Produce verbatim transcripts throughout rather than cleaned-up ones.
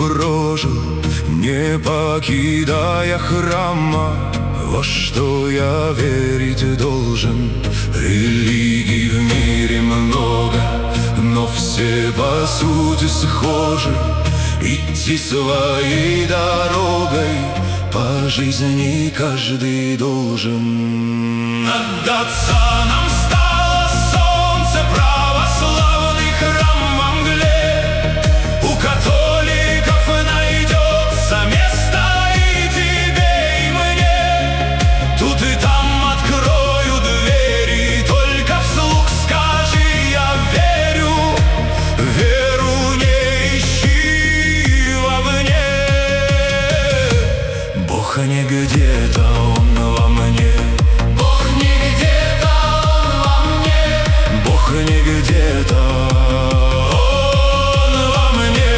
прожил, не покидая храма. Во что я верить должен? Религий в мире много, но все по сути схожи. Идти своей дорогой по жизни каждый должен. Отдаться нам стало солнце, православный храм во мгле. У католиков найдется место и тебе, и мне. Тут и там открою двери, только вслух скажи: я верю. Веру не ищи вовне. Бог не где-то, Он во мне. Бог не где-то, Он во мне. Бог не где-то, Он во мне.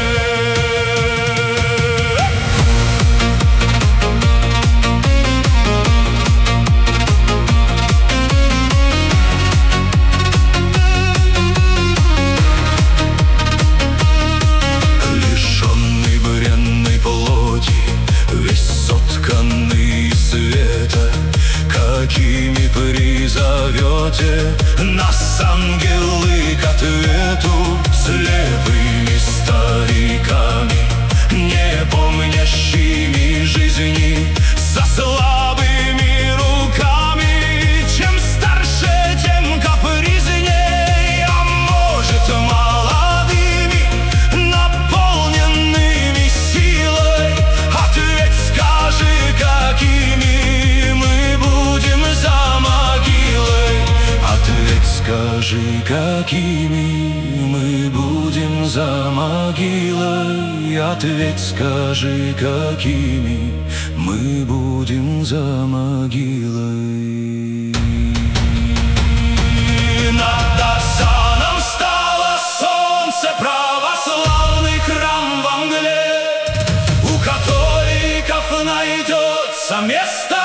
Лишенный бренной плоти, весь сотканный из света, какими призовете нас, ангелы, к ответу? Слепыми стариками, не помнящими жизни, со слабыми руками. Чем старше, тем капризней, а может, молодыми, наполненными силой. Ответь, скажи, какими мы будем за могилой. Ответь, скажи, какими мы будем за могилой. Ответь, скажи, какими мы будем за могилой. Над Осаном стало солнце, православный храм во мгле. У католиков найдется место